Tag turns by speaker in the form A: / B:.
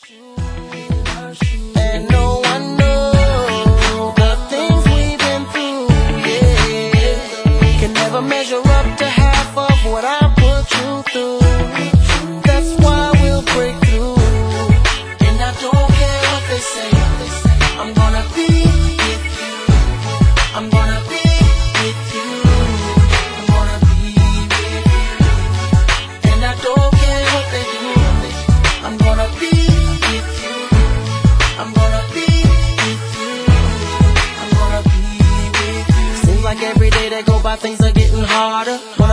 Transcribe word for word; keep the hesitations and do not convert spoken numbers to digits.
A: And no one knows the things we've been through, yeah. Can never measure up to half of what I put you through. That's why we'll break through. And I don't care what they say, I'm gonna be with you. I'm gonna be with you. I'm gonna be with you. And I don't care what they do, I'm gonna be with you. I'm gonna be with you. I'm gonna be with you. Seems like every day that go by things are getting harder.